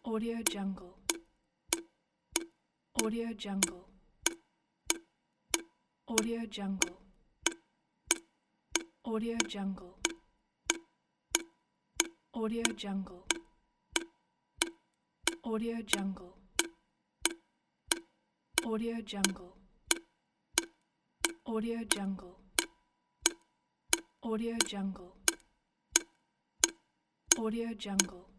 Audio Jungle. Audio Jungle. Audio Jungle. Audio Jungle. Audio Jungle. Audio Jungle. Audio Jungle. Audio Jungle. Audio Jungle. Audio Jungle.